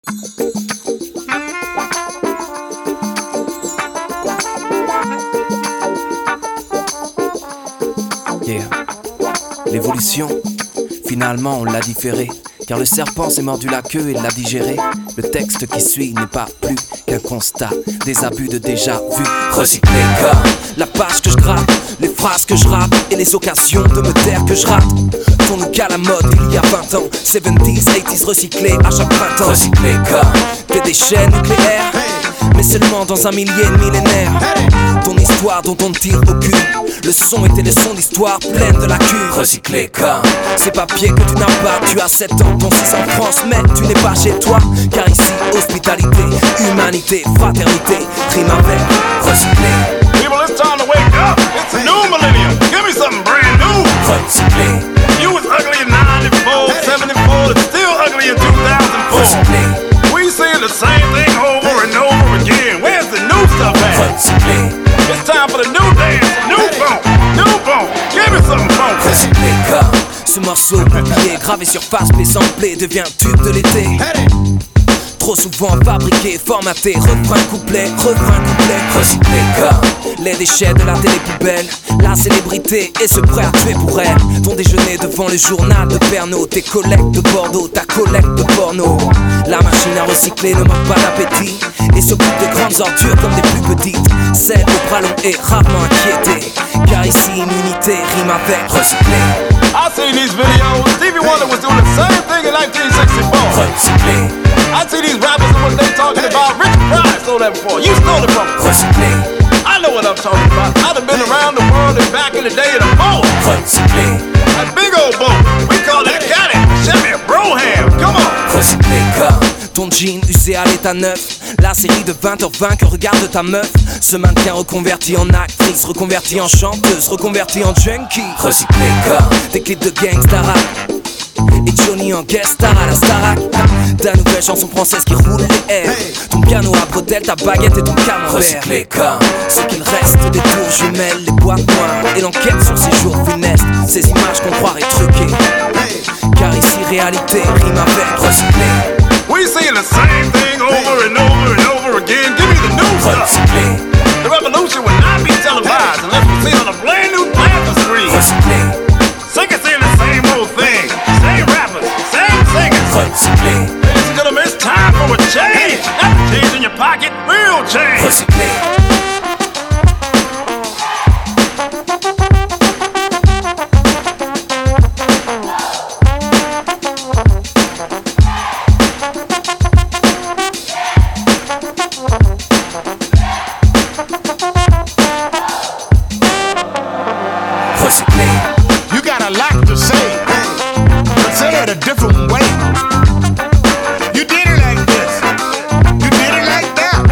Yeah. L'évolution, finalement on l'a différé, car le serpent s'est mordu la queue et l'a digéré. Le texte qui suit n'est pas plus qu'un constat des abus de déjà vu. Recyclé comme la page que je gratte, les phrases que je rappe et les occasions de me taire que je rate font nous qu'à la mode il y a 20 ans. 70s, 80s recyclés à chaque printemps. Recyclé comme des déchets nucléaires, mais seulement dans un millier de millénaires. Ton histoire dont on ne tire aucune leçon était des sons d'histoire pleine de lacunes. Recyclé comme ces papiers que tu n'as pas. Tu as 7 ans, ton 6 en France, mais tu n'es pas chez toi. Car ici, hospitalité, humanité, fraternité rime avec recyclé. People, it's time to wake up. It's a new millennium. Give me something brand new. Recyclé. You was ugly in 94, 74, it's still ugly in 2004. Recyclé. We saying the same thing over and over again. Where's the new stuff at? Recyclé. It's time for the new dance, new funk, new funk. Give me something funk. Recyclé comme ce morceau oublié, gravé sur face mais samplé, devient tube de l'été. Trop souvent fabriqué, formaté, refrain couplet, recyclé comme les déchets de la télé-poubelle. La célébrité est ce prêt à tuer pour elle. Ton déjeuner devant le journal de Pernod, tes collègues de Bordeaux, ta collecte de porno. La machine à recycler ne manque pas d'appétit et s'occupe des grandes ordures comme des plus petites. Celle au bras long est rarement inquiétée, car ici immunité rime avec recyclé. I seen these videos. Stevie Wonder was doing the same thing in 1964. Recyclé. I see these rappers and what they talking about. Richard Pryor stole that before. You stole it from me. Recyclé. I know what I'm talking about. I'd have been around the world and back in the day in a boat. Recyclé. That big old boat. We call that a caddy. Chevy a Broham. Come on. Recyclé comme ton jean usé à l'état neuf. La série de 20h20 que regarde ta meuf. Ce mannequin reconverti en actrice, reconverti en chanteuse, reconverti en junkie. Recyclé comme des clips de gangsta rap et Johnny en guest star à la Starac. Ta nouvelle chanson française qui roule les airs. Ton piano à bretelles, ta baguette et ton camembert. Recyclé comme ce qu'il reste des tours jumelles, les boîtes noires et l'enquête sur ces jours funestes. Ces images qu'on croirait truquées, car ici réalité rime avec recyclé. We seeing the same thing over and over and over again. Give me the new stuff. Recyclé. The revolution will not be televised unless we see it on a brand new plasma screen. Recyclé. Singers saying the same old thing. Same rappers, same singers. Recyclé. Ladies and gentlemen, it's time for a change. Not change in your pocket, real change. Recyclé. You got a lot to say, but say it a different way. You did it like this, you did it like that.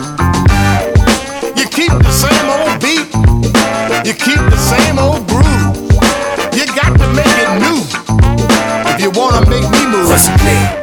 You keep the same old beat, you keep the same old groove. You got to make it new if you wanna make me move. Recyclé.